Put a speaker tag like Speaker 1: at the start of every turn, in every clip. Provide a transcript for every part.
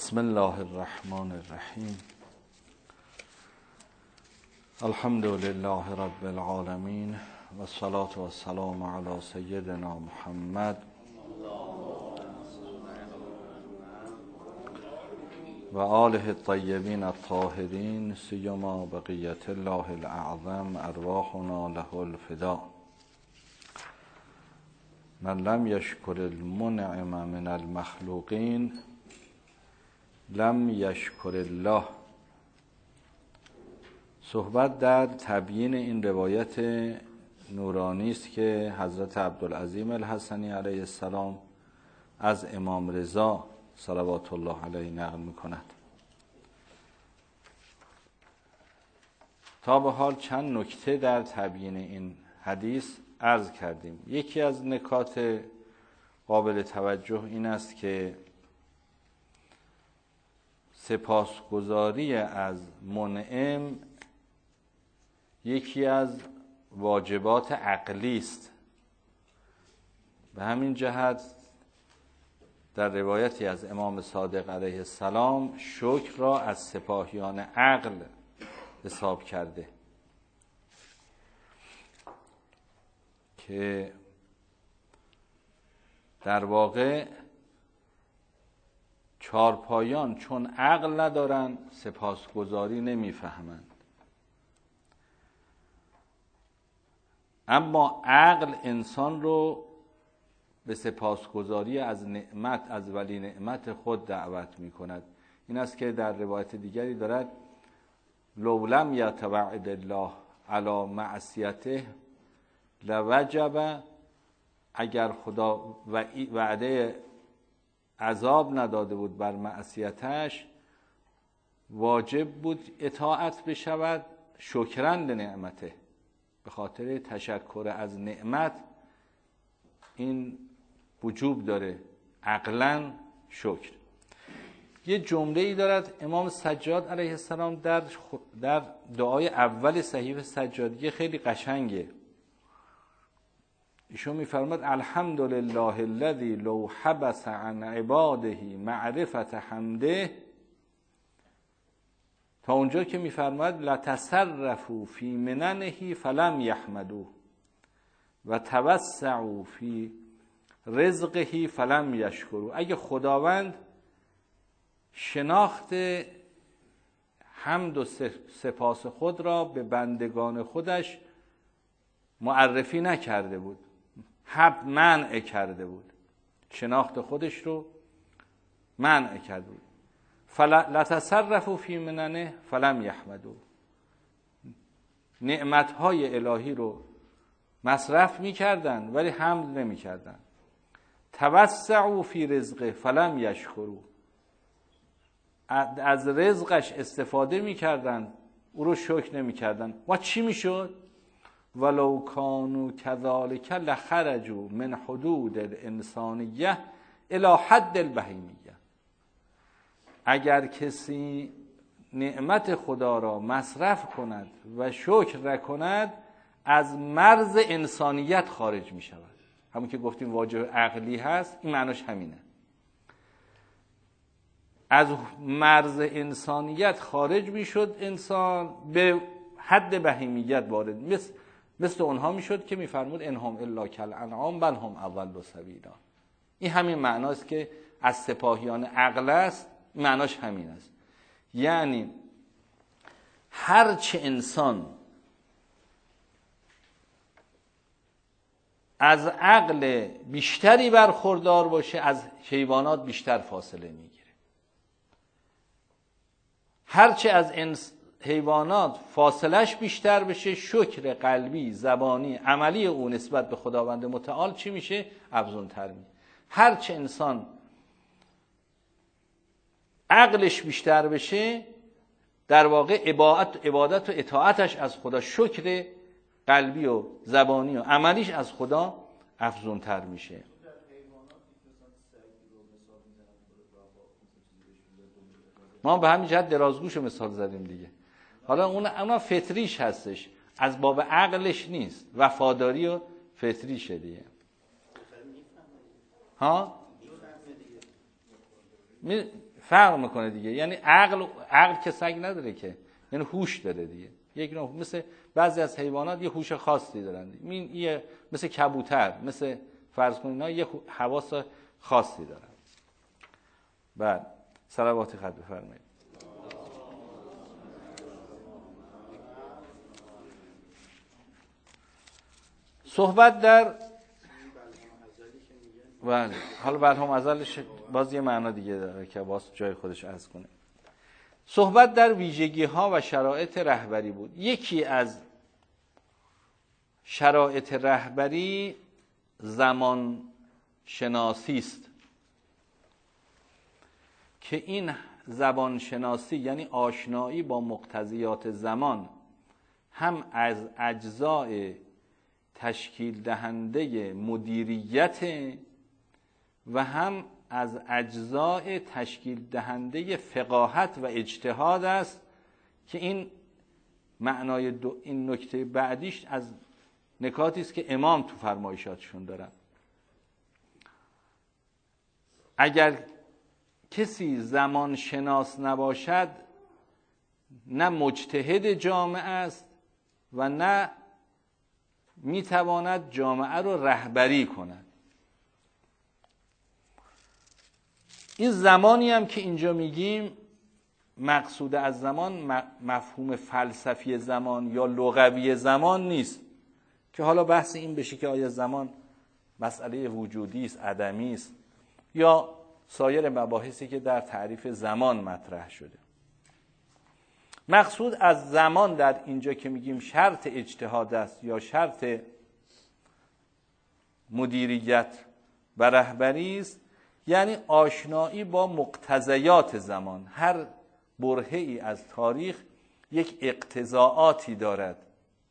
Speaker 1: بسم الله الرحمن الرحیم. الحمد لله رب العالمین و الصلاة و السلام علی سیدنا محمد و آله الطیبین الطاهرین، سیما بقیت الله الاعظم ارواحنا له الفدا. من لم یشکر المنعم من المخلوقین لم یشکر الله. صحبت در تبیین این روایت نورانی است که حضرت عبدالعظیم الحسنی علیه السلام از امام رضا صلوات الله علیه نقل می‌کند. تا به حال چند نکته در تبیین این حدیث عرض کردیم. یکی از نکات قابل توجه این است که سپاسگزاری از منعم یکی از واجبات عقلی است. به همین جهت در روایتی از امام صادق علیه السلام شکر را از سپاهیان عقل حساب کرده که در واقع چارپایان چون عقل ندارن سپاسگزاری نمیفهمند، اما عقل انسان رو به سپاسگزاری از نعمت، از ولی نعمت خود دعوت می کند. این است که در روایت دیگری دارد لو لم یتوعد الله علی معصیته لوجب، اگر خدا وعده عذاب نداده بود بر معصیتش واجب بود اطاعت بشود شکرا لنعمته، به خاطر تشکر از نعمت این وجوب داره عقلا شکر. یه جمله ای دارد امام سجاد علیه السلام در دعای اول صحیفه سجادیه، خیلی قشنگه. ایشون میفرماد الحمدلله الذی لو حبس عن عباده معرفت حمده، تا اونجا که میفرماد لتصرفوا فی مننه فلم یحمدوه و توسعوا فی رزقه فلم یشکروا. اگه خداوند شناخت حمد و سپاس خود را به بندگان خودش معرفی نکرده بود، منع کرده بود، شناخت خودش رو منع کرده بود، لتصرفوا فی مننه فلم یحمدوه، نعمتهای الهی رو مصرف میکردن ولی حمد نمیکردن. توسعوا فی رزقه فلم یشکروا، از رزقش استفاده میکردن او رو شکر نمیکردن. و چی میشد؟ ولو کانوا کذالک لخرجوا من حدود الانسانیه الی حد البهیمیه. اگر کسی نعمت خدا را مصرف کند و شکر نکند از مرز انسانیت خارج می شود. همون که گفتیم واجب عقلی هست، این معناش همینه. از مرز انسانیت خارج می شد انسان، به حد بهیمیت وارد، مثل اونها می شد که می فرمود انهم الا کالانعام بل هم اضل سبیلا. این همین معناست که از سپاهیان عقل است، معناش همین است. یعنی هرچه انسان از عقل بیشتری برخوردار باشه از حیوانات بیشتر فاصله میگیره. هرچه از حیوانات فاصلش بیشتر بشه شکر قلبی، زبانی، عملی او نسبت به خداوند متعال چی میشه؟ افزونتر میشه. هرچه انسان عقلش بیشتر بشه در واقع عبادت و اطاعتش از خدا، شکر قلبی و زبانی و عملیش از خدا افزونتر میشه. ما به همین جهت درازگوش مثال زدیم دیگه. حالا اون فطریش هستش، از باب عقلش نیست، وفاداری و فطریشه دیگه. ها فرق میکنه دیگه. یعنی عقل که سگ نداره که، یعنی هوش داره دیگه. یک نوع مثل بعضی از حیوانات یه هوش خاصی دارن، این مثل کبوتر، مثل فرض کنید اینا یه حواس خاصی دارن. بعد صلوات خط بفرمایید. صحبت در بله، حالا بلهم ازلش باز یه معنا دیگه داره که باز جای خودش عرض کنه. صحبت در ویژگی ها و شرایط رهبری بود. یکی از شرایط رهبری زمان شناسی است که این زبان شناسی یعنی آشنایی با مقتضیات زمان هم از اجزاء تشکیل دهنده مدیریت و هم از اجزاء تشکیل دهنده فقاهت و اجتهاد است که این معنای این نکته بعدیش از نکاتی است که امام تو فرمایشاتشون دارن. اگر کسی زمان شناس نباشد نه مجتهد جامعه است و نه میتواند جامعه رو رهبری کند. این زمانی هم که اینجا میگیم مقصود از زمان مفهوم فلسفی زمان یا لغوی زمان نیست که حالا بحث این بشه که آیا زمان مسئله وجودی است، عدمی است، یا سایر مباحثی که در تعریف زمان مطرح شده. مقصود از زمان در اینجا که میگیم شرط اجتهاد است یا شرط مدیریت و رهبری است، یعنی آشنایی با مقتضیات زمان. هر برهه‌ای از تاریخ یک اقتضاعاتی دارد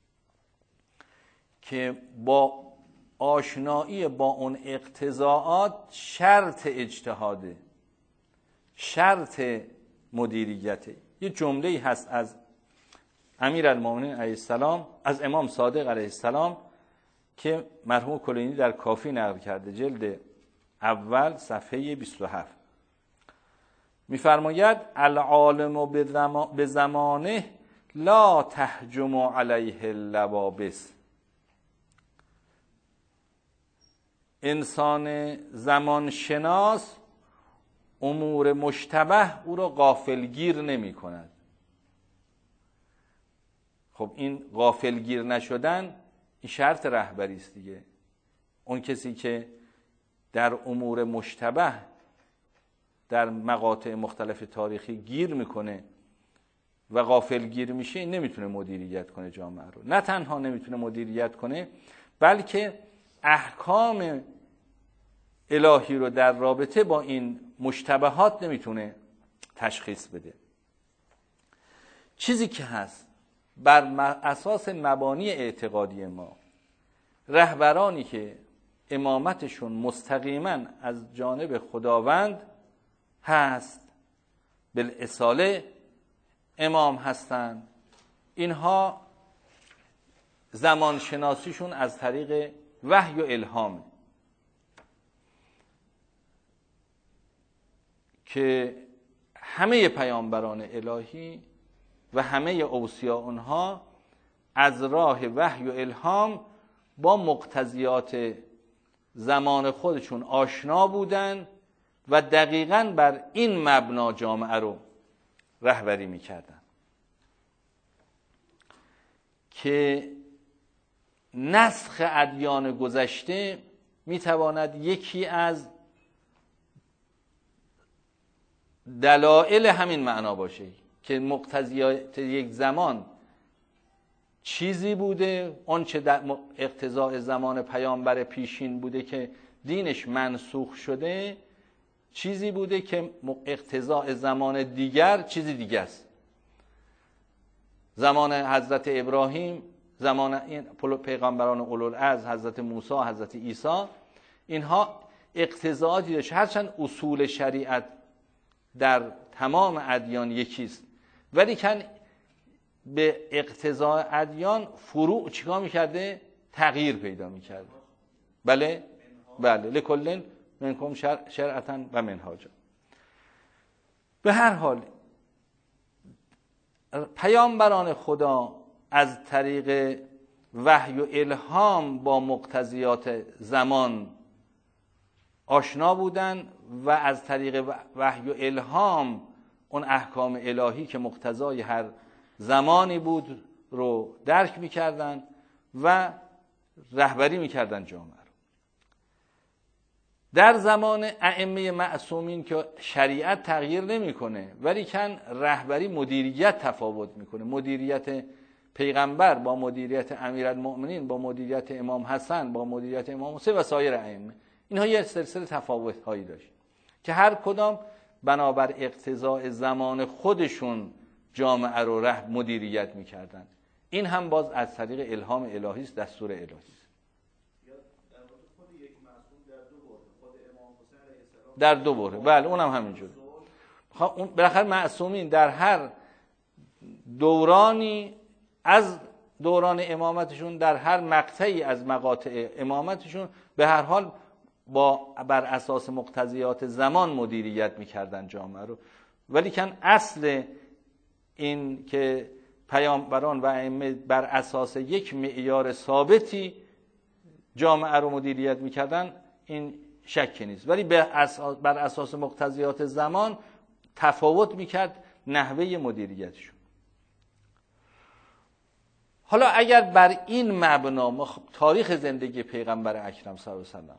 Speaker 1: که با آشنایی با اون اقتضاعات شرط اجتهاده، شرط مدیریته. یه جمله‌ای هست از امیرالمومنین علیه السلام، از امام صادق علیه السلام که مرحوم کلینی در کافی نقل کرده، جلد اول صفحه 27. می‌فرماید العالم به زمانه لا تهجم علیه اللوابس. انسان زمان شناس امور مشتبه او را غافلگیر نمی کند. خب این غافلگیر نشدن این شرط رهبری است دیگه. اون کسی که در امور مشتبه در مقاطع مختلف تاریخی گیر میکنه و غافلگیر میشه، این نمیتونه مدیریت کنه جامعه رو. نه تنها نمیتونه مدیریت کنه بلکه احکام الهی رو در رابطه با این مشتبهات نمیتونه تشخیص بده. چیزی که هست بر اساس مبانی اعتقادی ما، رهبرانی که امامتشون مستقیما از جانب خداوند هست، بالاصاله امام هستند، اینها زمان شناسیشون از طریق وحی و الهام که همه پیامبران الهی و همه اوصیا اونها از راه وحی و الهام با مقتضیات زمان خودشون آشنا بودن و دقیقاً بر این مبنا جامعه رو رهبری میکردن که نسخ ادیان گذشته میتواند یکی از دلایل همین معنا باشه که مقتضیات یک زمان چیزی بوده، اون چه در اقتضاء زمان پیامبر پیشین بوده که دینش منسوخ شده، چیزی بوده که اقتضاء زمان دیگر چیزی دیگه است. زمان حضرت ابراهیم، زمان این پیغمبران اولوالعزم، حضرت موسی، حضرت عیسی، اینها اقتضاءاتی داشت. هرچند اصول شریعت در تمام ادیان یکیست، ولی کن به اقتضاء ادیان فروع چیکار میکرده؟ تغییر پیدا میکرده. بله؟ بله. لکلن منکم شرعتا و منهاجا. به هر حال پیامبران خدا از طریق وحی و الهام با مقتضیات زمان آشنا بودن و از طریق وحی و الهام اون احکام الهی که مقتضای هر زمانی بود رو درک میکردن و رهبری میکردن جامعه رو. در زمان ائمه معصومین که شریعت تغییر نمیکنه ولی کن رهبری مدیریت تفاوت میکنه، مدیریت پیغمبر با مدیریت امیرالمؤمنین، با مدیریت امام حسن، با مدیریت امام حسین و سایر ائمه، اینها یه سلسله تفاوت هایی داشت که هر کدام بنابر اقتضاء زمان خودشون جامعه رو مدیریت میکردن. این هم باز از طریق الهام الهی است، دستور الهی است. در دو بره، بله اونم همینجوره. اون بالاخره معصومین در هر دورانی از دوران امامتشون، در هر مقطعی از مقاطع امامتشون به هر حال بر اساس مقتضیات زمان مدیریت میکردن جامعه رو. ولی کن اصل این که پیامبران و ائمه بر اساس یک معیار ثابتی جامعه رو مدیریت میکردن این شکی نیست، ولی بر اساس مقتضیات زمان تفاوت میکرد نحوه مدیریتشون. حالا اگر بر این مبنا ما تاریخ زندگی پیغمبر اکرم صلی الله علیه و سلم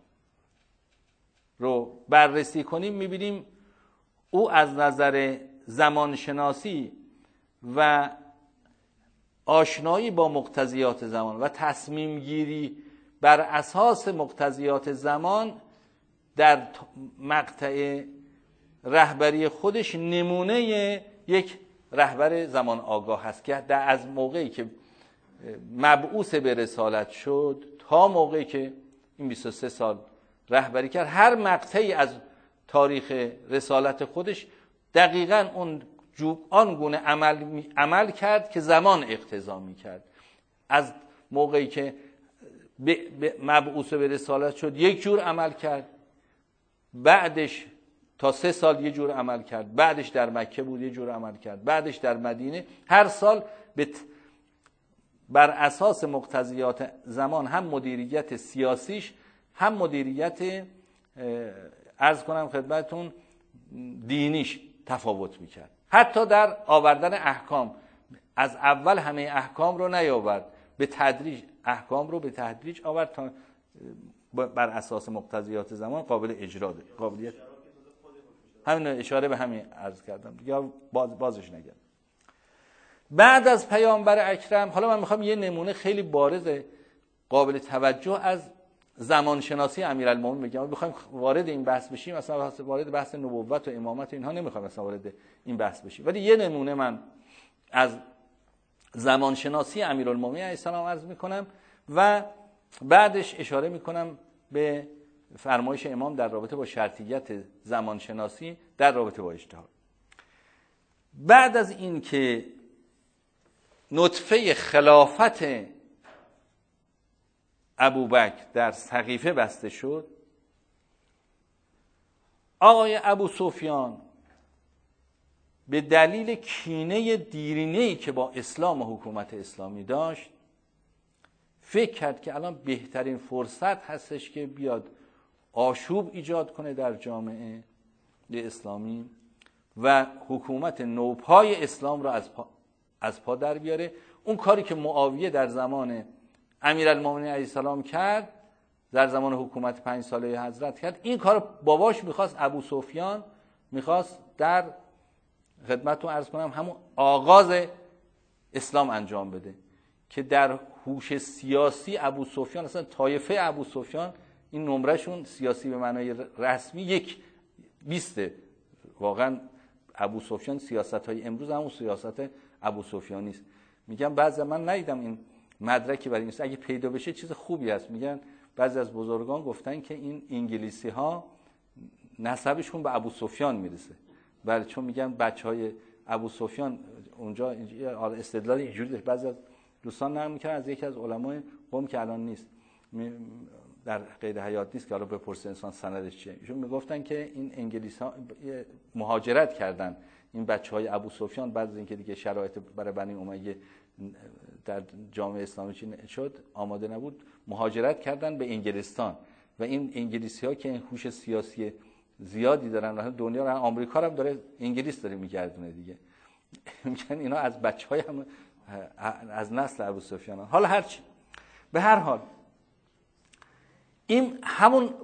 Speaker 1: رو بررسی کنیم، میبینیم او از نظر زمانشناسی و آشنایی با مقتضیات زمان و تصمیم گیری بر اساس مقتضیات زمان در مقطع رهبری خودش نمونه یک رهبر زمان آگاه هست که از موقعی که مبعوث به رسالت شد تا موقعی که این 23 سال رهبری کرد، هر مقطعی از تاریخ رسالت خودش دقیقاً آن گونه عمل کرد که زمان اقتضا می‌کرد. از موقعی که مبعوث به رسالت شد یک جور عمل کرد، بعدش تا 3 سال یه جور عمل کرد، بعدش در مکه بود یه جور عمل کرد، بعدش در مدینه. هر سال بر اساس مقتضیات زمان هم مدیریت سیاسیش هم مدیریت عرض کنم خدمتون دینیش تفاوت میکرد. حتی در آوردن احکام از اول همه احکام رو نیاورد، به تدریج احکام رو به تدریج آورد تا بر اساس مقتضیات زمان قابل اجرا ده. قابلیت همین اشاره به همین عرض کردم یا بازش نگردم. بعد از پیامبر اکرم، حالا من میخوام یه نمونه خیلی بارز قابل توجه از زمانشناسی امیرالمومنین بگم. بخوایم وارد این بحث بشیم، مثلا وارد بحث نبوت و امامت و اینها نمیخوایم مثلا وارد این بحث بشیم، ولی یه نمونه من از زمانشناسی امیرالمومنین علیه السلام عرض میکنم و بعدش اشاره میکنم به فرمایش امام در رابطه با شرطیت زمانشناسی در رابطه با اجتهاد. بعد از این که نطفه خلافت ابوبکر در سقیفه بسته شد، آقای ابو سفیان به دلیل کینه دیرینه‌ای که با اسلام و حکومت اسلامی داشت فکر کرد که الان بهترین فرصت هستش که بیاد آشوب ایجاد کنه در جامعه اسلامی و حکومت نوپای اسلام را از پا در بیاره. اون کاری که معاویه در زمان امیرالمومنین علیه السلام کرد، در زمان حکومت 5 ساله حضرت کرد، این کار باباش میخواست، ابو سفیان میخواست در خدمتتون عرض کنم همون آغاز اسلام انجام بده که در هوش سیاسی ابو سفیان، اصلا طایفه ابو سفیان این نمرهشون سیاسی به معنای رسمی 20 واقعا ابو سفیان سیاست‌های امروز همون سیاست ابو سفیانی است. میگم بعضی من ندیدم این مدرکی برای این، اگه پیدا بشه چیز خوبی است. میگن بعضی از بزرگان گفتن که این انگلیسی‌ها نسبشون به ابو سفیان میرسه. بله، چون میگن بچهای ابو سفیان اونجا استدلال اینجوری داشت. بعضی از دوستان نقل می‌کردن از یکی از علمای قوم که الان نیست، در قید حیات نیست که حالا بپرسه انسان سندش چیه. ایشون میگفتن که این انگلیس‌ها مهاجرت کردن، این بچهای ابو سفیان بعد از اینکه دیگه شرایط برای بنی امیه در جامعه اسلامی چی شد آماده نبود، مهاجرت کردن به انگلستان و این انگلیسی‌ها که این هوش سیاسی زیادی دارن و دنیا رو، آمریکا رو هم داره انگلیس داره میگردونه دیگه، میگن اینا از بچهای هم از نسل ابو سفیان. حالا هرچی به هر حال این همون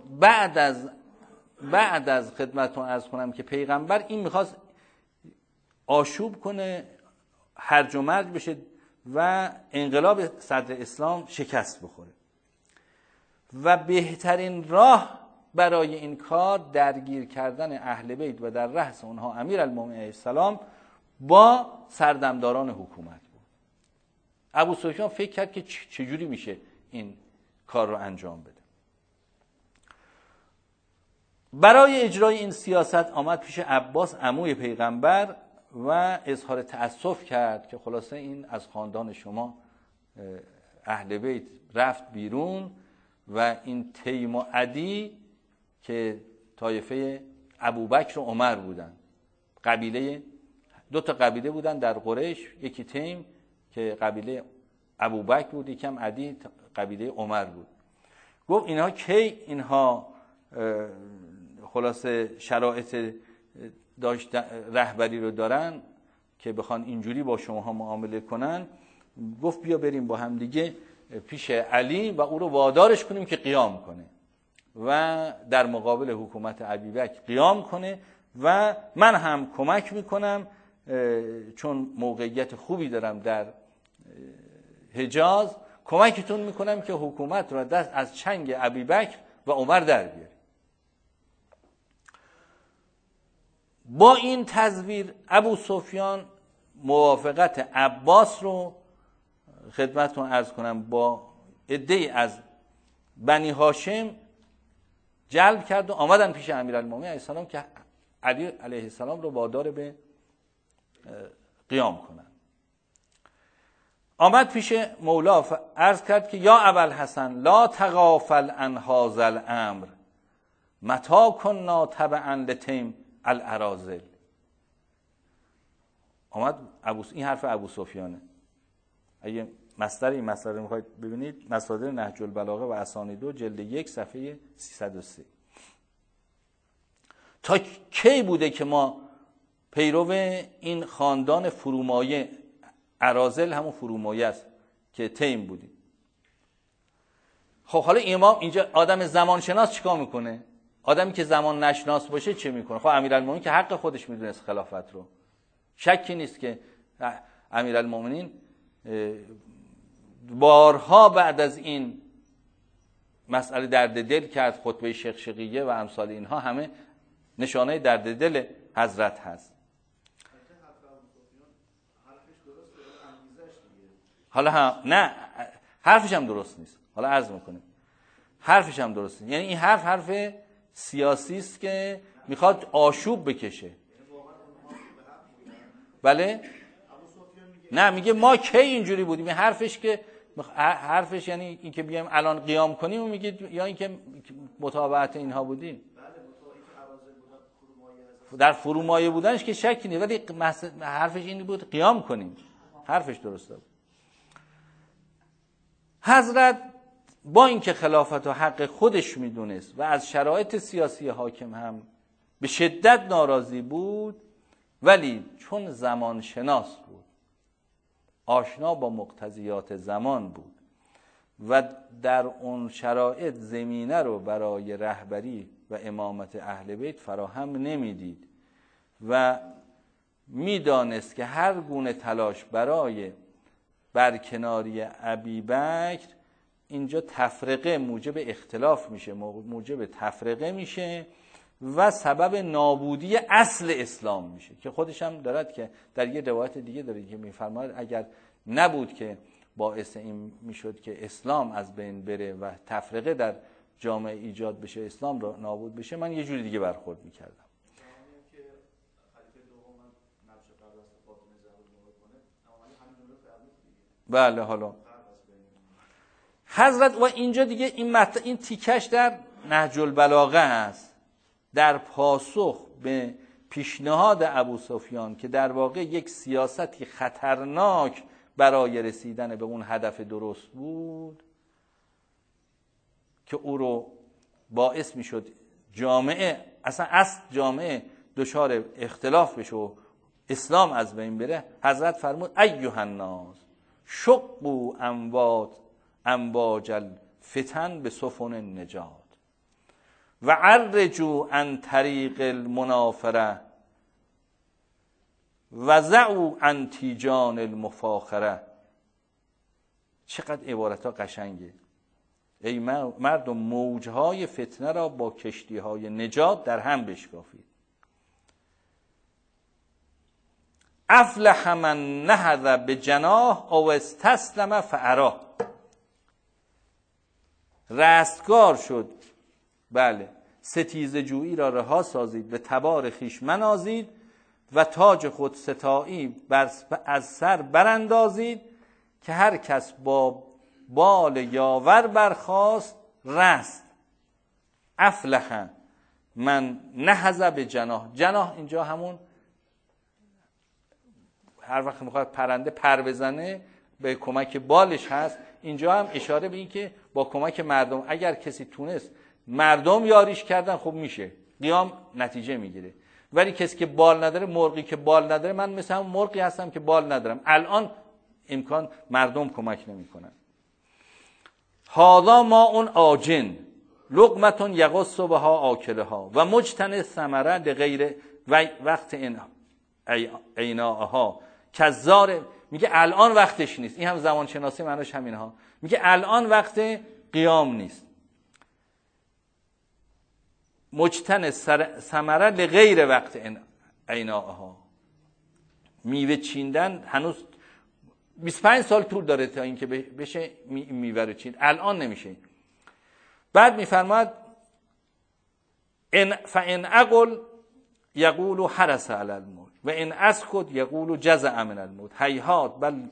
Speaker 1: بعد از خدمتتون عرض کنم که پیغمبر این میخواست آشوب کنه، هرج و مرج بشه و انقلاب صدر اسلام شکست بخوره و بهترین راه برای این کار درگیر کردن اهل بیت و در رأس اونها امیرالمومنین علیه السلام با سردمداران حکومت بود. ابو سفیان فکر کرد که چجوری میشه این کار رو انجام بده. برای اجرای این سیاست آمد پیش عباس عموی پیغمبر و اظهار تأسف کرد که خلاصه این از خاندان شما اهل بیت رفت بیرون و این تیم و عدی که طایفه ابوبکر و عمر بودن، قبیله دو تا قبیله بودن در قریش، یکی تیم که قبیله ابوبکر بود، یکم عدی قبیله عمر بود. گفت اینها کی اینها خلاصه شرایط داشت رهبری رو دارن که بخوان اینجوری با شماها معامله کنن. گفت بیا بریم با هم دیگه پیش علی و او رو وادارش کنیم که قیام کنه و در مقابل حکومت ابوبکر قیام کنه و من هم کمک میکنم چون موقعیت خوبی دارم در حجاز، کمکتون میکنم که حکومت رو دست از چنگ ابوبکر و عمر در بیاریم. با این تزویر ابو سفیان موافقت عباس رو خدمتتون عرض کنم با عده‌ای از بنی هاشم جلب کرد و آمدن پیش امیرالمومنین علیه السلام که علی علیه السلام رو وادار به قیام کنن. آمد پیش مولا عرض کرد که یا ابوالحسن لا تغافل عن هذا الامر متی کنا تبعا لتیم الاراذل. آمد این حرف ابو سفیانه. اگه این مصدر رو میخواید ببینید، مصادر نهج البلاغه و اسانید جلد 1 صفحه 303. تا کی بوده که ما پیرو این خاندان فرومایه، اراذل همون فرومایه است که تیم بودیم. خب حالا امام اینجا آدم زمان شناس چیکار میکنه؟ آدمی که زمان نشناس باشه چه میکنه؟ خب امیرالمومنین که حق خودش میدونست خلافت رو، شکی نیست که امیرالمومنین بارها بعد از این مسئله درد دل کرد، خطبه شقشقیه و امثال اینها همه نشانه درد دل حضرت هست. حالا نه حرفش هم درست نیست، حالا عرض میکنیم حرفش هم درست نیست. یعنی این حرف سیاسی است که میخواد آشوب بکشه. بله؟ نه میگه ما کی اینجوری بودیم. این حرفش یعنی این که بیایم الان قیام کنیم و میگه یا این که متابعت اینها بودیم. در فرومایه بودنش که شکی نیست، ولی حرفش این بود قیام کنیم. حرفش درسته بود. حضرت با اینکه خلافت و حق خودش میدونست و از شرایط سیاسی حاکم هم به شدت ناراضی بود، ولی چون زمان شناس بود، آشنا با مقتضیات زمان بود و در اون شرایط زمینه رو برای رهبری و امامت اهل بیت فراهم نمیدید و میدانست که هر گونه تلاش برای برکناری ابوبکر اینجا تفرقه موجب اختلاف میشه، موجب تفرقه میشه و سبب نابودی اصل اسلام میشه، که خودش هم دارد که در یه روایت دیگه داره که میفرماید اگر نبود که باعث این میشد که اسلام از بین بره و تفرقه در جامعه ایجاد بشه، اسلام را نابود بشه، من یه جوری دیگه برخورد میکردم. بله حالا حضرت و اینجا دیگه این تیکش در نهج البلاغه است، در پاسخ به پیشنهاد ابوسفیان که در واقع یک سیاستی خطرناک برای رسیدن به اون هدف درست بود که او رو باعث میشد جامعه جامعه دچار اختلاف بشه و اسلام از بین بره. حضرت فرمود ایها الناس شقوا امواج الفتن به سفن النجات و عرجوا عن طریق المنافره و زعوا عن تیجان المفاخره. چقدر عبارتها قشنگه. ای مردم موجهای فتنه را با کشتیهای نجات در هم بشکافید. افلح من نهض بجناح او استسلم فاراه. رستگار شد، بله، ستیزه جویی را رها سازید، به تبار خویش منازید و تاج خود ستایی از سر براندازید که هر کس با بال یاور برخاست رست. افلح من نهض بجناح. جناح اینجا همون هر وقت میخواد پرنده پر بزنه به کمک بالش هست. اینجا هم اشاره به این که با کمک مردم، اگر کسی تونست مردم یاریش کردن خب میشه قیام نتیجه میگیره. ولی کسی که بال نداره، مرغی که بال نداره، من مثل هم مرغی هستم که بال ندارم، الان امکان مردم کمک نمیکنن. هذا ما اون آجن لقمتون یغص بها آکلها و مجتنی ثمره لغیر وقت عیناها کزار. میگه الان وقتش نیست. این هم زمان شناسی معناش همینها. میگه الان وقت قیام نیست. مجتنی ثمره لغیر وقت عیناها. میوه چیندن هنوز 25 سال طول داره تا اینکه بشه میوه رو چیند، الان نمیشه. بعد میفرماد فان اقل یقول حرس علی الموت و ان اسکت یقول جزع من الموت هیهات بل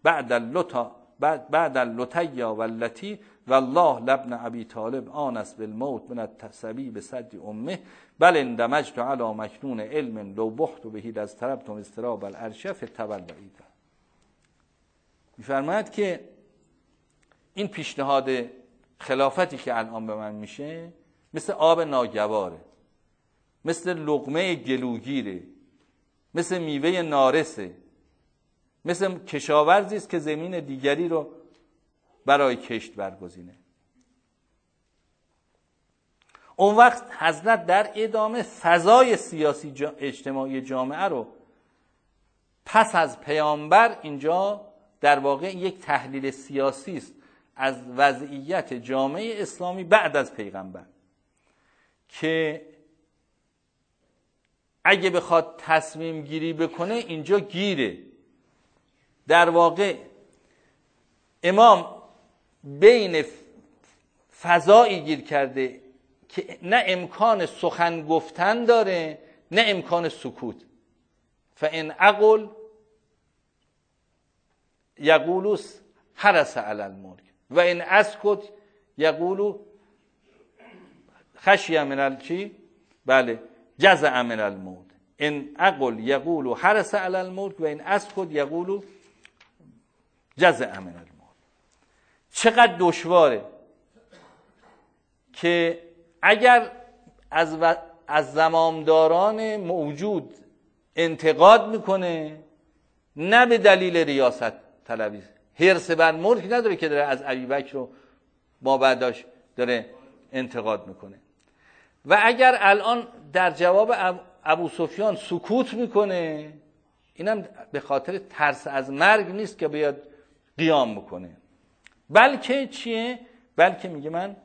Speaker 1: بعد اللتیا واللتی والله لابن ابی طالب آنس بالموت من التسبی بصد امه بل اندمجت علی مکنون علم لو بحت بهی از طربتم استراب العرشه فتولعید. میفرماید که این پیشنهاد خلافتی که الان به من میشه مثل آب ناگواره، مثل لقمه گلوگیره، مثل میوه نارسه، مثل کشاورزی است که زمین دیگری رو برای کشت برگزینه. اون وقت حضرت در ادامه فضای سیاسی اجتماعی جامعه رو پس از پیامبر اینجا در واقع یک تحلیل سیاسی است از وضعیت جامعه اسلامی بعد از پیغمبر که اگه بخواد تصمیم گیری بکنه اینجا گیره. در واقع امام بین فضایی گیر کرده که نه امکان سخن گفتن داره نه امکان سکوت. فان اقل یقول حرس علی الملک و ان اسکت یقول خشیه من الچی، بله، جزع من الموت. ان اقل یقول حرس علی الملک و ان اسکت یقول جزع من الموت. چقدر دشواره که اگر از زمامداران موجود انتقاد میکنه نه به دلیل ریاست طلبی، حرص بر ملک نداره که داره از ابوبکر رو ما بعداش داره انتقاد میکنه، و اگر الان در جواب ابوسفیان سکوت میکنه اینم به خاطر ترس از مرگ نیست که بیاد قیام میکنه، بلکه چیه؟ بلکه میگه من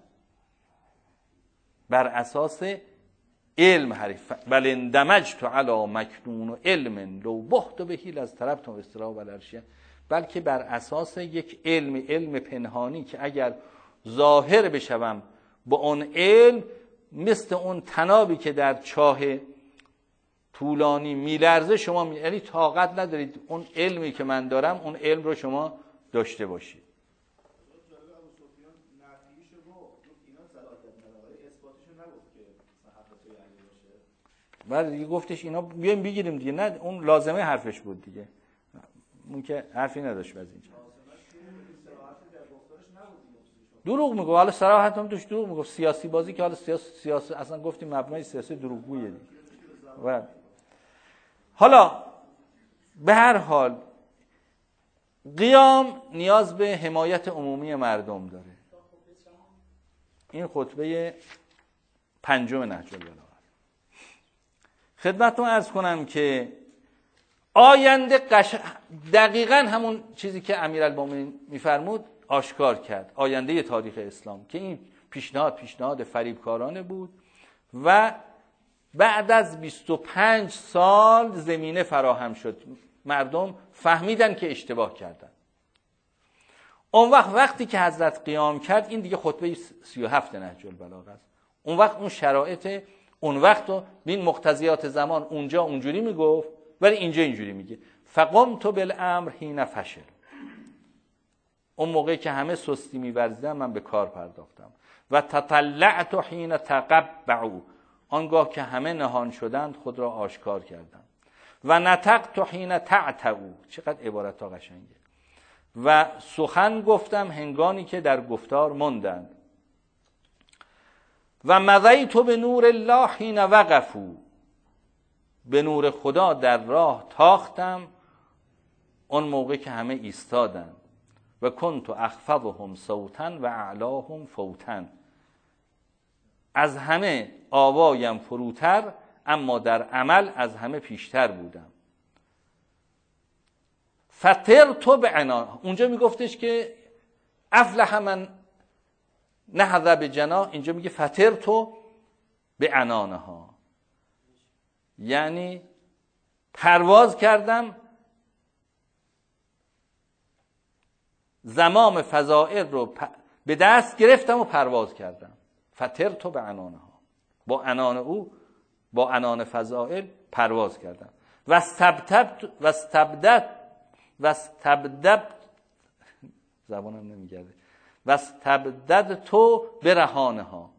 Speaker 1: بر اساس علم حریف بل اندمجت علی مکنون علم لو بحت بهی از طربتم استراب العرشه، بلکه بر اساس یک علم پنهانی که اگر ظاهر بشوم با اون علم مثل اون تنابی که در چاه طولانی میلرزه شما یعنی طاقت ندارید اون علمی که من دارم اون علم رو شما داشته باشید. بعد دیگه گفتش اینا بیایم بگیریم دیگه. نه اون لازمه حرفش بود دیگه، اون که حرفی نداشت از اینجا. دروغ میگه، حالا صراحت هم توش دروغ میگه. سیاسی بازی که حالا سیاست اصلا گفتیم مبنای سیاسی دروغگویه دیگه. و حالا به هر حال قیام نیاز به حمایت عمومی مردم داره. این خطبه پنجم نهج البلاغه. خدمتتون عرض کنم که آینده دقیقاً همون چیزی که امیرالمومنین میفرمود آشکار کرد، آینده تاریخ اسلام، که این پیشنهاد فریبکارانه بود و بعد از 25 سال زمینه فراهم شد، مردم فهمیدن که اشتباه کردن. اون وقتی که حضرت قیام کرد، این دیگه خطبه 37 نهج البلاغه است. اون وقت اون شرایط اون وقت و این مقتضیات زمان اونجا اونجوری میگفت، ولی اینجا اینجوری میگه فقمت بالامر حین فشل. اون موقعی که همه سستی می‌ورزیدن من به کار پرداختم. و تطلعت حین تقبعوا، آنگاه که همه نهان شدند خود را آشکار کردم. و نطقت حین تعتعوا، چقدر عبارت ها قشنگه. و سخن گفتم هنگامی که در گفتار ماندند. و مضیت به نور الله حین وقفوا، به نور خدا در راه تاختم اون موقع که همه ایستادند. و کنت اخفضهم صوتا و اعلاهم فوتا، از همه آوایم فروتر اما در عمل از همه پیشتر بودم. فطرت بعنان، اونجا میگفتش که افلح من نهض بجناح، اینجا میگه فطرت بعنانها، یعنی پرواز کردم، زمام فضائل رو به دست گرفتم و پرواز کردم. فطرت بعنانها، با عنان او، با عنان فضائل پرواز کردم. و استبدد زبانم نمیگرده، و استبدد تو برهانها،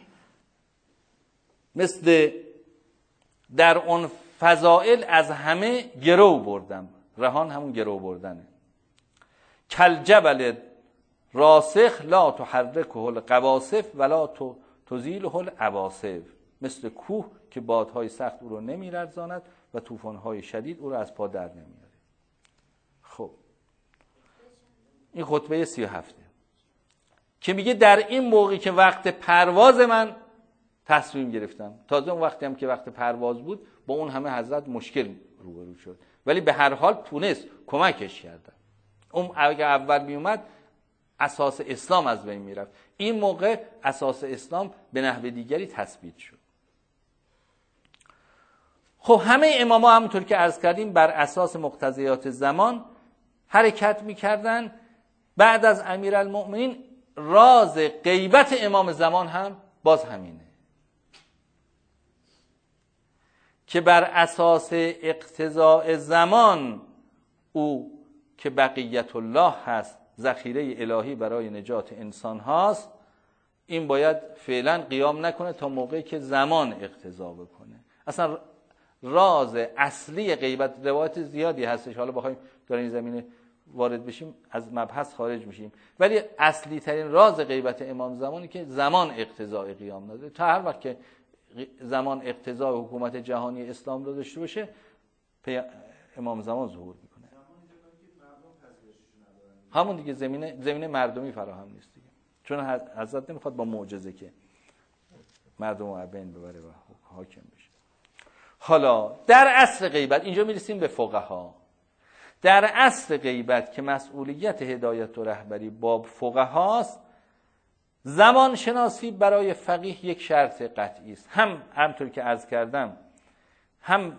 Speaker 1: مثل در اون فضائل از همه گرو بردم. رهان همون گرو بردنه. کل جبل راسخ لا تحرکه القواصف ولا تزیله العواصف، مثل کوه که بادهای سخت او رو نمی‌لرزاند و طوفان‌های شدید او رو از پا در نمیاره. خب این خطبه 37 که میگه در این موقعی که وقت پرواز من تصمیم گرفتم. تازه اون وقتی هم که وقت پرواز بود با اون همه حضرت مشکل روبرو شد، ولی به هر حال تونست کمکش کردن. اون اگه اول می اومد اساس اسلام از بین میرفت. این موقع اساس اسلام به نحو دیگری تثبیت شد. خب همه اماما همونطور که عرض کردیم بر اساس مقتضیات زمان حرکت میکردن. بعد از امیرالمؤمنین راز غیبت امام زمان هم باز همینه که بر اساس اقتضاء زمان او که بقیت الله هست، ذخیره الهی برای نجات انسان هاست، این باید فعلا قیام نکنه تا موقعی که زمان اقتضا بکنه. اصلا راز اصلی غیبت، روایت زیادی هستش، حالا بخوایم در این زمینه وارد بشیم از مبحث خارج میشیم، ولی اصلی ترین راز غیبت امام زمانی که زمان اقتضای قیام نداره. تا هر وقت که زمان اقتضای حکومت جهانی اسلام رو داشته باشه امام زمان ظهور میکنه. همون دیگه زمینه مردمی فراهم نیست دیگه، چون حضرت نمیخواد با معجزه که مردم رو بین ببره و حاکم بشه. حالا در اصل غیبت اینجا میرسیم به فقها. در اصل غیبت که مسئولیت هدایت و رهبری با فقهاست، زمان شناسی برای فقیه یک شرط قطعی است. همطور که عرض کردم هم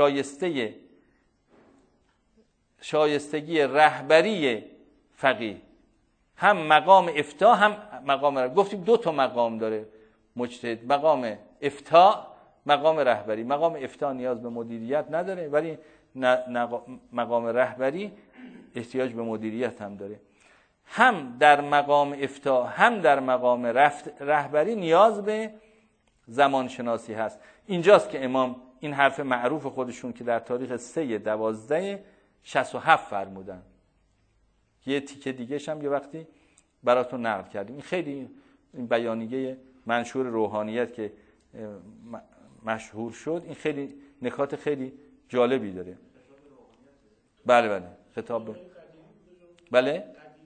Speaker 1: شایستگی رهبری فقیه، هم مقام افتاء، هم مقام رهبری. گفتیم دو تا مقام داره مجتهد، مقام افتاء، مقام رهبری. مقام افتاء نیاز به مدیریت نداره، ولی مقام رهبری احتیاج به مدیریت هم داره. هم در مقام افتاء هم در مقام رهبری نیاز به زمان شناسی هست. اینجاست که امام این حرف معروف خودشون که در تاریخ 3/12/67 فرمودن. یه تیکه دیگه‌ش هم یه وقتی براتون نقل کردیم. این خیلی این بیانیه منشور روحانیت که مشهور شد، این خیلی نکات خیلی جالبی داره. بله خطاب بله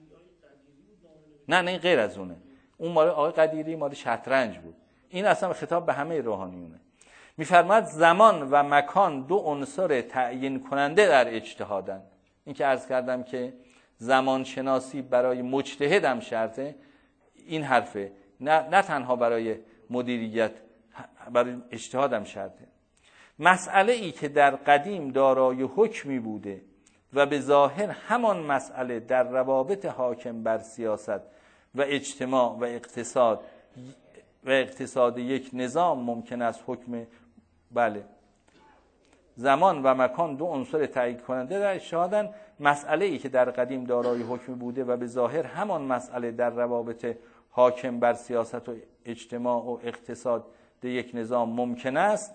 Speaker 1: نه غیر از اونه. اون مال آقای قدیری مال شطرنج بود. این اصلا خطاب به همه روحانیونه. میفرماید زمان و مکان دو عنصر تعیین کننده در اجتهادند. این که عرض کردم که زمان شناسی برای مجتهد هم شرطه، این حرفه، نه تنها برای مدیریت، برای اجتهاد هم شرطه. مسئله ای که در قدیم دارای حکمی بوده و به ظاهر همان مسئله در روابط حاکم بر سیاست و اجتماع و اقتصاد یک نظام ممکن است حکم زمان و مکان دو عنصر تعیین کننده در اجتهادند. مسئله ای که در قدیم دارای حکم بوده و به ظاهر همان مسئله در روابط حاکم بر سیاست و اجتماع و اقتصاد یک نظام ممکن است.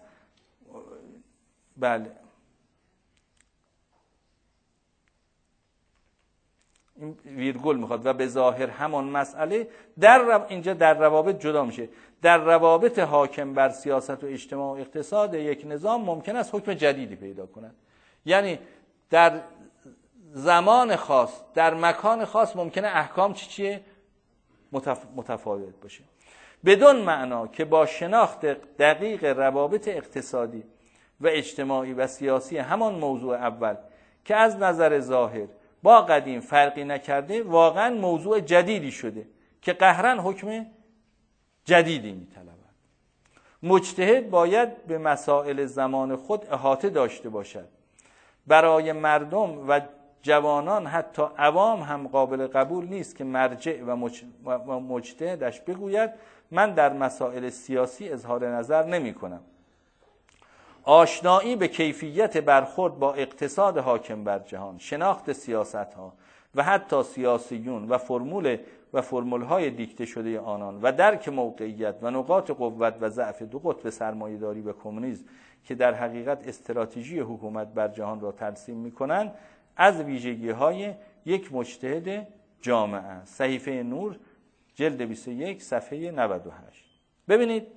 Speaker 1: این ویرگول میخواد و به ظاهر همان مسئله اینجا در روابط جدا میشه. در روابط حاکم بر سیاست و اجتماع و اقتصاد یک نظام ممکن است حکم جدیدی پیدا کند. یعنی در زمان خاص، در مکان خاص ممکنه احکام چیه؟ متفاوت باشه. بدون معنا که با شناخت دقیق روابط اقتصادی و اجتماعی و سیاسی همان موضوع اول که از نظر ظاهر با قدیم فرقی نکرده، واقعا موضوع جدیدی شده که قهرن حکم جدیدی میطلبد. مجتهد باید به مسائل زمان خود احاطه داشته باشد. برای مردم و جوانان حتی عوام هم قابل قبول نیست که مرجع و مجتهدش بگوید من در مسائل سیاسی اظهار نظر نمی کنم. آشنایی به کیفیت برخورد با اقتصاد حاکم بر جهان، شناخت سیاست‌ها و حتی سیاسیون و فرمول‌های دیکته شده آنان و درک موقعیت و نقاط قوت و ضعف دو قطب سرمایه‌داری و کمونیسم که در حقیقت استراتژی حکومت بر جهان را ترسیم می‌کنند از ویژگی‌های یک مجتهد جامع است. صحیفه نور جلد 21 صفحه 98. ببینید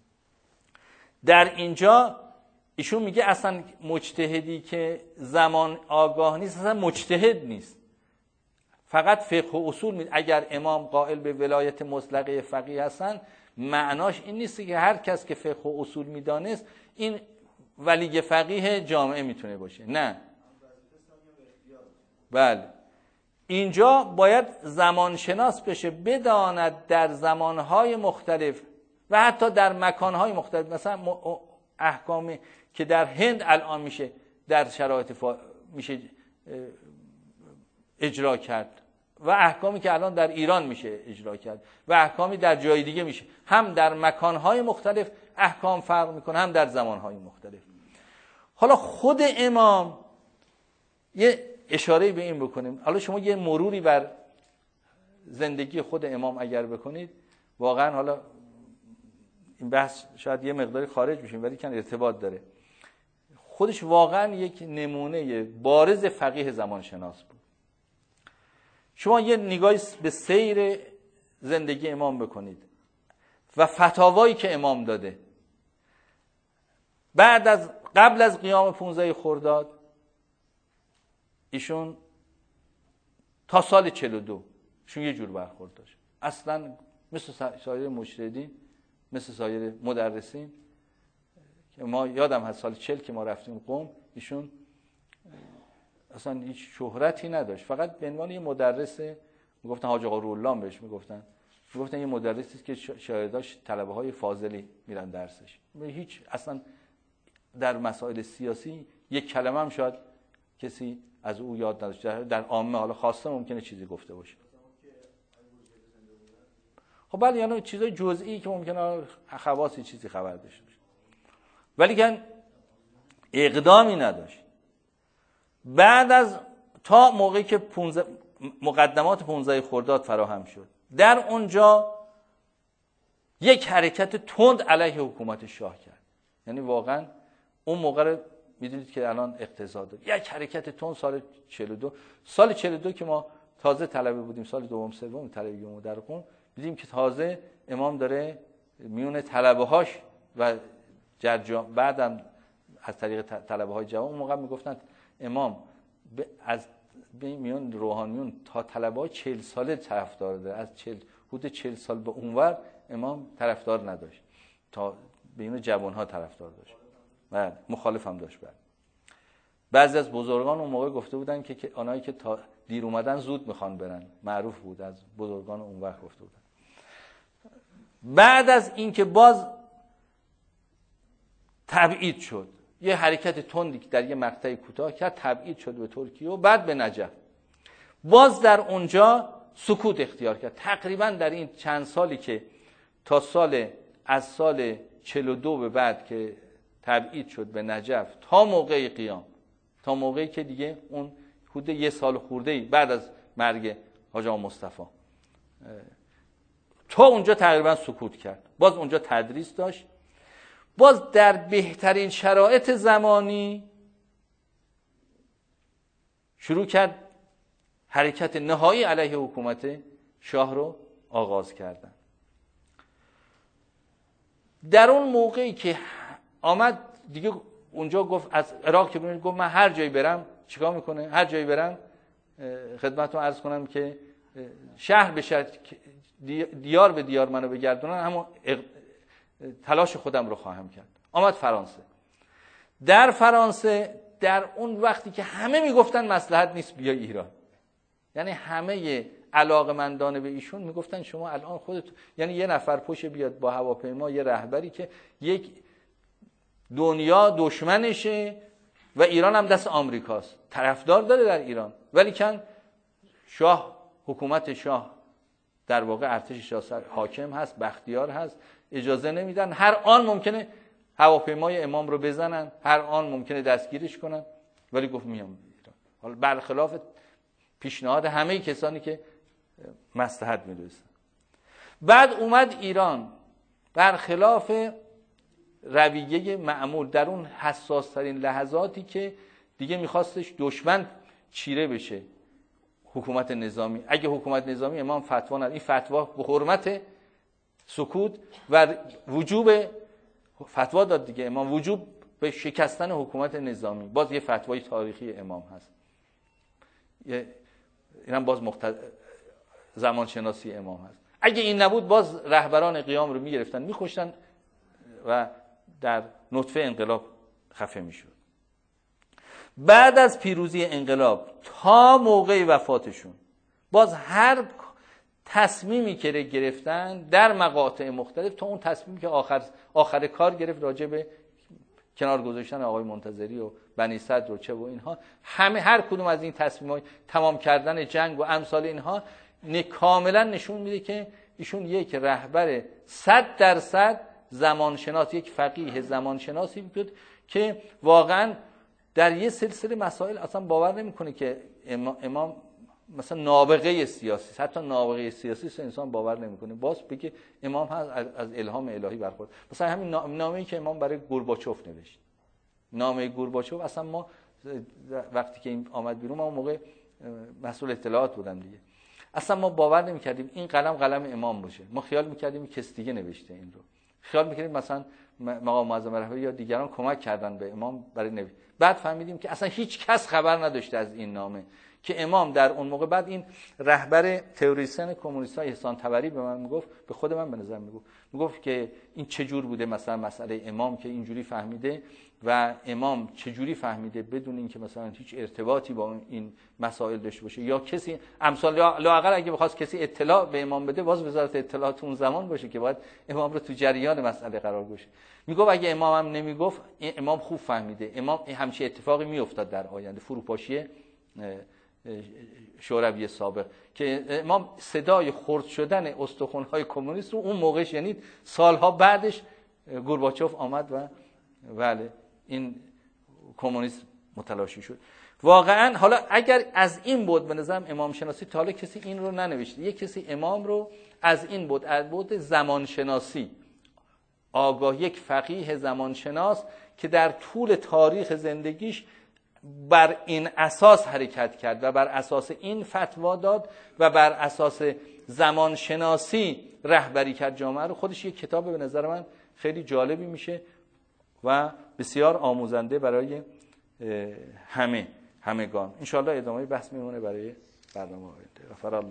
Speaker 1: در اینجا ایشون میگه اصلا مجتهدی که زمان آگاه نیست اصلا مجتهد نیست، فقط فقه و اصول اگر امام قائل به ولایت مطلقه فقیه هستن، معناش این نیست که هر کس که فقه و اصول میدانست این ولی فقیه جامعه میتونه باشه. نه، بله، اینجا باید زمانشناس بشه، بداند در زمانهای مختلف و حتی در مکانهای مختلف، مثلا احکامی که در هند الان میشه در شرایط میشه اجرا کرد و احکامی که الان در ایران میشه اجرا کرد و احکامی در جای دیگه میشه، هم در مکانهای مختلف احکام فرق میکنه هم در زمانهای مختلف. حالا خود امام یه اشاره به این بکنیم. حالا شما یه مروری بر زندگی خود امام اگر بکنید، واقعا حالا این بحث شاید یه مقداری خارج بشیم ولی کن ارتباط داره. خودش واقعا یک نمونه بارز فقیه زمانشناس بود. شما یه نگاهی به سیر زندگی امام بکنید و فتاوایی که امام داده قبل از قیام 15 خرداد، ایشون تا سال 42 ایشون یه جور برخورد داشت، اصلا مثل سایر مجتهدین، مثل سایر مدرسین که ما یادم هست سال 40 که ما رفتیم قم، ایشون اصلا هیچ شهرتی نداشت، فقط به عنوان یه مدرس، میگفتن حاج آقا رولان بهش میگفتن یه مدرسی که شاگرداش طلبه های فاضلی میرن درسش، هیچ اصلا در مسائل سیاسی یک کلمه هم شاید کسی از او یاد نداشت. در عامه حالا خواسته ممکنه چیزی گفته باشه. خب بله، یعنی چیزای جزئی که ممکنه خواصی چیزی خبر داشته باشه، ولی که اقدامی نداشت. بعد از تا موقعی که مقدمات 15 خرداد فراهم شد، در اونجا یک حرکت تند علیه حکومت شاه کرد. یعنی واقعا اون موقع رو میدونید که الان اقتضا داره. یک حرکت تون سال 42 که ما تازه طلبه بودیم، سال دوم سوم طلبگیمون در قم، دیدیم که تازه امام داره میون طلبه‌هاش و بعدم از طریق طلبه‌های جوان، اون موقع میگفتن امام از میون روحانیون تا طلبه‌های 40 ساله طرفدار داره، از حدود 40 سال به اونور امام طرفدار نداشت، تا بین جوان‌ها طرفدار داشت و مخالف هم داشت. بعضی از بزرگان اون موقع گفته بودن که آنایی که تا دیر اومدن زود میخوان برن، معروف بود، از بزرگان اون وقت گفته بودن. بعد از این که باز تبعید شد، یه حرکت تندی که در یه مقطع کوتاه کرد، تبعید شد به ترکیه و بعد به نجف، باز در اونجا سکوت اختیار کرد. تقریبا در این چند سالی که تا از سال 42 به بعد که تبعید شد به نجف تا موقع قیام، تا موقعی که دیگه اون حدود یه سال خورده‌ای بعد از مرگ حاج آقا مصطفی، تا اونجا تقریبا سکوت کرد. باز اونجا تدریس داشت، باز در بهترین شرایط زمانی شروع کرد حرکت نهایی علیه حکومت شاه رو آغاز کردن. در اون موقعی که آمد دیگه اونجا گفت، از عراق که گفت من هر جایی برم چیکار میکنه؟ هر جایی برم خدمتتون عرض کنم که شهر به شهر، دیار به دیار منو بگردونن، همون تلاش خودم رو خواهم کرد. آمد فرانسه. در فرانسه در اون وقتی که همه میگفتن مصلحت نیست بیا ایران، یعنی همه علاقمندان به ایشون میگفتن شما الان خودت، یعنی یه نفر پشت بیاد با هواپیما، یه رهبری که یک دنیا دشمنشه و ایران هم دست آمریکاست، طرفدار داره در ایران، ولی کن شاه، حکومت شاه در واقع ارتش شاه حاکم هست، بختیار هست، اجازه نمیدن. هر آن ممکنه هواپیمای امام رو بزنن، هر آن ممکنه دستگیرش کنن، ولی گفت میام ایران. حالا برخلاف پیشنهاد همه کسانی که مصلحت میدونستن. بعد اومد ایران، برخلاف رویه معمول در اون حساس ترین لحظاتی که دیگه میخواستش دشمن چیره بشه حکومت نظامی، اگه حکومت نظامی امام فتوا نداد، این فتوا به حرمت سکوت و وجوب فتوا داد دیگه امام، وجوب به شکستن حکومت نظامی، باز یه فتوای تاریخی امام هست، اینم باز زمان شناسی امام هست. اگه این نبود باز رهبران قیام رو میگرفتن میکشتن و در نطفه انقلاب خفه میشد. بعد از پیروزی انقلاب تا موقع وفاتشون باز هر تصمیمی که گرفتن در مقاطع مختلف، تا اون تصمیمی که آخر کار گرفت راجع به کنار گذاشتن آقای منتظری و بنی صدر و چه و اینها، همه هر کدوم از این تصمیم‌ها، تمام کردن جنگ و امثال اینها، کاملا نشون میده که ایشون یک رهبر 100% زمانشناس، یک فقیه زمانشناسی بود که واقعا در یه سلسله مسائل اصلا باور نمیکنه که امام مثلا نابغه سیاسی، حتی نابغه سیاسی انسان باور نمیکنه، باز بگه امام هست از الهام الهی برخورد. مثلا همین نامه‌ای که امام برای گورباچوف نوشت، نامه گورباچوف، اصلا ما وقتی که این آمد بیرون، من اون موقع مسئول اطلاعات بودم دیگه، اصلا ما باور نمیکردیم این قلم امام باشه، ما خیال میکردیم کس دیگه نوشته این رو، خیال میکردیم مثلا مقام معظم رهبری یا دیگران کمک کردن به امام برای نوشتن. بعد فهمیدیم که اصلا هیچ کس خبر نداشته از این نامه که امام در اون موقع. بعد این رهبر تئوریسین کمونیست‌ها احسان طبری به من میگفت، به خود من به نظر میگفت که این چجور بوده مثلا مسئله امام که اینجوری فهمیده و امام چجوری فهمیده بدون اینکه مثلا هیچ ارتباطی با این مسائل داشته باشه، یا کسی امثال لااقل اگه بخواست کسی اطلاع به امام بده، باز وزارت اطلاعات اون زمان باشه که باید امام رو تو جریان مسئله قرار بده. میگفت اگه امام هم نمیگفت، امام خوب فهمیده، امام همچین اتفاقی میافتاد در آینده، فروپاشی شوروی سابق، که امام صدای خرد شدن استخوان‌های کمونیست رو اون موقع شنید. سالها بعدش گورباچوف آمد و بله این کمونیست متلاشی شد. واقعا حالا اگر از این بود به نظرم امام شناسی، تا حالا کسی این رو ننوشته، یک کسی امام رو از این بود، از بود زمان شناسی آگاه، یک فقیه زمان شناس که در طول تاریخ زندگیش بر این اساس حرکت کرد و بر اساس این فتوا داد و بر اساس زمانشناسی رهبری کرد جامعه رو، خودش یک کتاب به نظر من خیلی میشه و بسیار آموزنده برای همگان. انشاءالله ادامه بحث میمونه برای برنامه آینده.